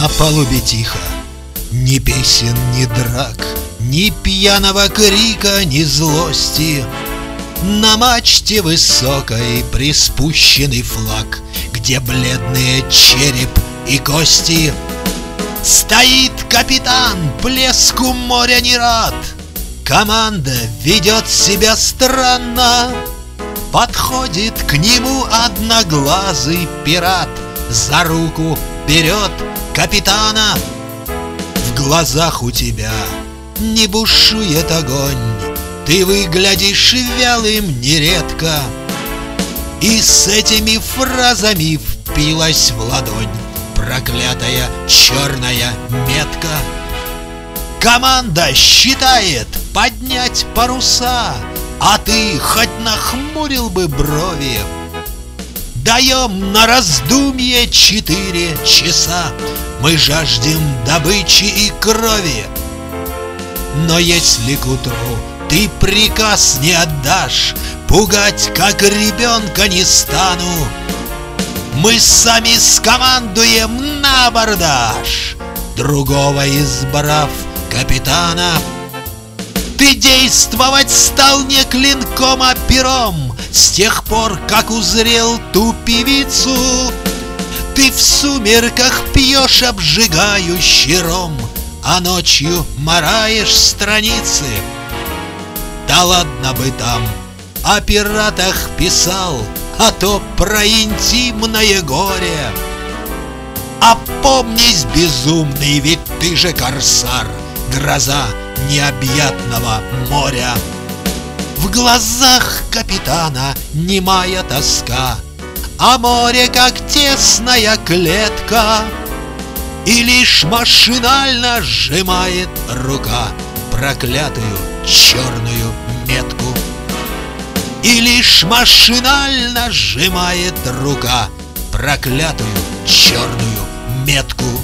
На палубе тихо, ни песен, ни драк, ни пьяного крика, ни злости. На мачте высокой приспущенный флаг, где бледные череп и кости. Стоит капитан, блеску моря не рад. Команда ведет себя странно. Подходит к нему одноглазый пират, за руку берет капитана. В глазах у тебя не бушует огонь, ты выглядишь вялым нередко. И с этими фразами впилась в ладонь проклятая черная метка. Команда считает поднять паруса, а ты хоть нахмурил бы брови. Даем на раздумье 4 часа, мы жаждем добычи и крови. Но если к утру ты приказ не отдашь, пугать как ребенка не стану. Мы сами скомандуем на абордаж, другого избрав капитана. Ты действовать стал не клинком, а пером с тех пор, как узрел ту певицу. Ты в сумерках пьешь обжигающий ром, а ночью мараешь страницы. Да ладно бы там о пиратах писал, а то про интимное горе. Опомнись, безумный, ведь ты же корсар, гроза необъятного моря. В глазах капитана немая тоска, а море как тесная клетка. И лишь машинально сжимает рука проклятую черную метку. И лишь машинально сжимает рука проклятую черную метку.